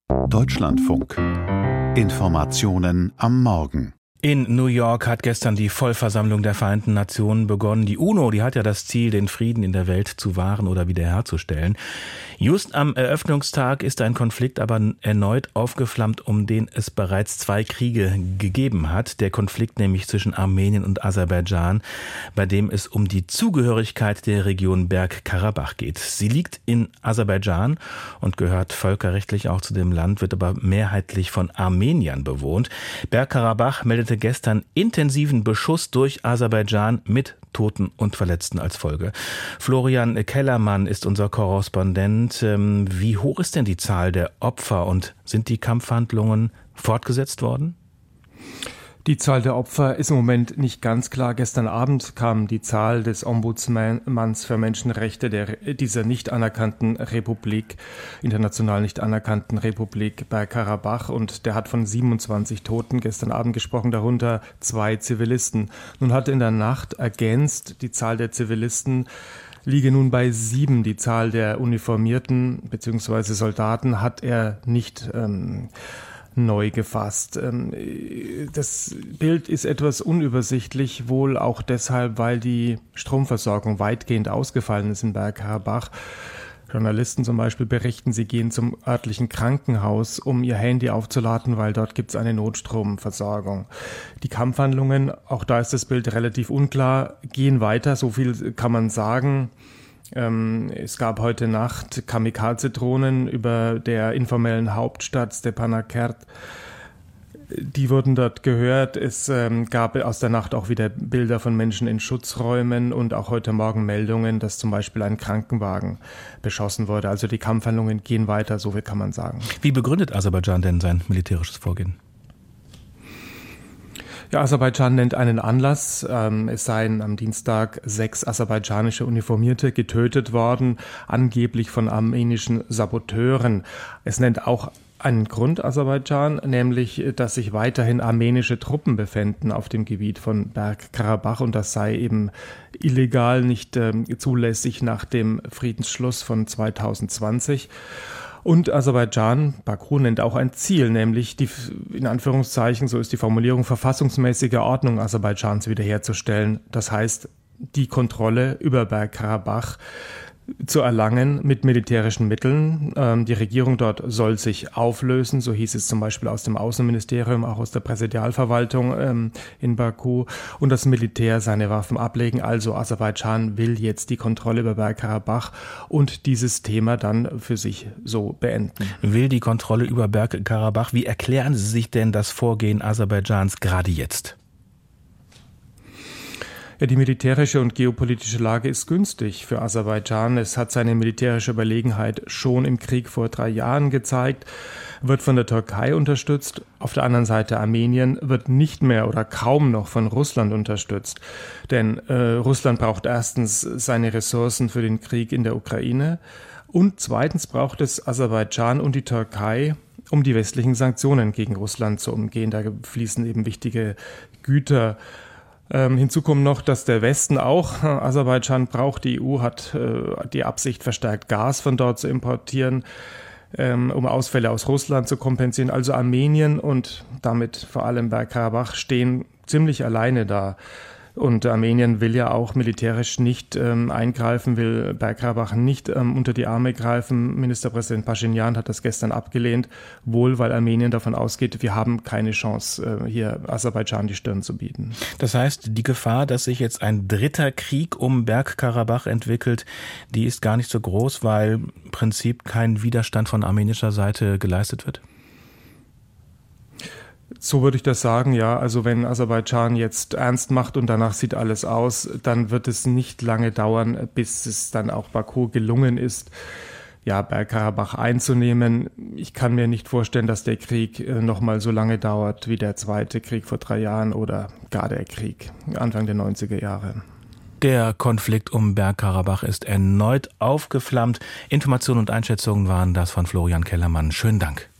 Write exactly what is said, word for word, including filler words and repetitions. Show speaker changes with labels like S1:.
S1: Deutschlandfunk. Informationen am Morgen.
S2: In New York hat gestern die Vollversammlung der Vereinten Nationen begonnen. Die UNO, die hat ja das Ziel, den Frieden in der Welt zu wahren oder wiederherzustellen. Just am Eröffnungstag ist ein Konflikt aber erneut aufgeflammt, um den es bereits zwei Kriege gegeben hat. Der Konflikt nämlich zwischen Armenien und Aserbaidschan, bei dem es um die Zugehörigkeit der Region Bergkarabach geht. Sie liegt in Aserbaidschan und gehört völkerrechtlich auch zu dem Land, wird aber mehrheitlich von Armeniern bewohnt. Bergkarabach meldet gestern intensiven Beschuss durch Aserbaidschan mit Toten und Verletzten als Folge. Florian Kellermann ist unser Korrespondent. Wie hoch ist denn die Zahl der Opfer und sind die Kampfhandlungen fortgesetzt worden?
S3: Die Zahl der Opfer ist im Moment nicht ganz klar. Gestern Abend kam die Zahl des Ombudsmanns für Menschenrechte der, dieser nicht anerkannten Republik, international nicht anerkannten Republik Bergkarabach, und der hat von siebenundzwanzig Toten gestern Abend gesprochen, darunter zwei Zivilisten. Nun hat er in der Nacht ergänzt, die Zahl der Zivilisten liege nun bei sieben. Die Zahl der Uniformierten bzw. Soldaten hat er nicht ähm, neu gefasst. Das Bild ist etwas unübersichtlich, wohl auch deshalb, weil die Stromversorgung weitgehend ausgefallen ist in Bergkarabach. Journalisten zum Beispiel berichten, sie gehen zum örtlichen Krankenhaus, um ihr Handy aufzuladen, weil dort gibt es eine Notstromversorgung. Die Kampfhandlungen, auch da ist das Bild relativ unklar, gehen weiter, so viel kann man sagen. Es gab heute Nacht Kamikaze-Drohnen über der informellen Hauptstadt Stepanakert. Die wurden dort gehört. Es gab aus der Nacht auch wieder Bilder von Menschen in Schutzräumen und auch heute Morgen Meldungen, dass zum Beispiel ein Krankenwagen beschossen wurde. Also die Kampfhandlungen gehen weiter, so viel kann man sagen.
S2: Wie begründet Aserbaidschan denn sein militärisches Vorgehen?
S3: Ja, Aserbaidschan nennt einen Anlass. Ähm, es seien am Dienstag sechs aserbaidschanische Uniformierte getötet worden, angeblich von armenischen Saboteuren. Es nennt auch einen Grund Aserbaidschan, nämlich, dass sich weiterhin armenische Truppen befänden auf dem Gebiet von Bergkarabach, und das sei eben illegal, nicht äh, zulässig nach dem Friedensschluss von zweitausendzwanzig. Und Aserbaidschan, Baku, nennt auch ein Ziel, nämlich die, in Anführungszeichen, so ist die Formulierung, verfassungsmäßige Ordnung Aserbaidschans wiederherzustellen. Das heißt, die Kontrolle über Bergkarabach zu erlangen mit militärischen Mitteln. Ähm, die Regierung dort soll sich auflösen, so hieß es zum Beispiel aus dem Außenministerium, auch aus der Präsidialverwaltung ähm, in Baku, und das Militär seine Waffen ablegen. Also Aserbaidschan will jetzt die Kontrolle über Bergkarabach und dieses Thema dann für sich so beenden.
S2: Will die Kontrolle über Bergkarabach. Wie erklären Sie sich denn das Vorgehen Aserbaidschans gerade jetzt?
S3: Ja, die militärische und geopolitische Lage ist günstig für Aserbaidschan. Es hat seine militärische Überlegenheit schon im Krieg vor drei Jahren gezeigt, wird von der Türkei unterstützt. Auf der anderen Seite Armenien wird nicht mehr oder kaum noch von Russland unterstützt. Denn äh, Russland braucht erstens seine Ressourcen für den Krieg in der Ukraine und zweitens braucht es Aserbaidschan und die Türkei, um die westlichen Sanktionen gegen Russland zu umgehen. Da fließen eben wichtige Güter. Ähm, hinzu kommt noch, dass der Westen auch äh, Aserbaidschan braucht. Die E U hat äh, die Absicht, verstärkt Gas von dort zu importieren, ähm, um Ausfälle aus Russland zu kompensieren. Also Armenien und damit vor allem Bergkarabach stehen ziemlich alleine da. Und Armenien will ja auch militärisch nicht ähm, eingreifen, will Bergkarabach nicht ähm, unter die Arme greifen. Ministerpräsident Pashinyan hat das gestern abgelehnt, wohl weil Armenien davon ausgeht, wir haben keine Chance, äh, hier Aserbaidschan die Stirn zu bieten.
S2: Das heißt, die Gefahr, dass sich jetzt ein dritter Krieg um Bergkarabach entwickelt, die ist gar nicht so groß, weil im Prinzip kein Widerstand von armenischer Seite geleistet wird?
S3: So würde ich das sagen, ja. Also wenn Aserbaidschan jetzt ernst macht und danach sieht alles aus, dann wird es nicht lange dauern, bis es dann auch Baku gelungen ist, ja, Bergkarabach einzunehmen. Ich kann mir nicht vorstellen, dass der Krieg noch mal so lange dauert wie der zweite Krieg vor drei Jahren oder gar der Krieg Anfang der neunziger Jahre.
S2: Der Konflikt um Bergkarabach ist erneut aufgeflammt. Informationen und Einschätzungen waren das von Florian Kellermann. Schönen Dank.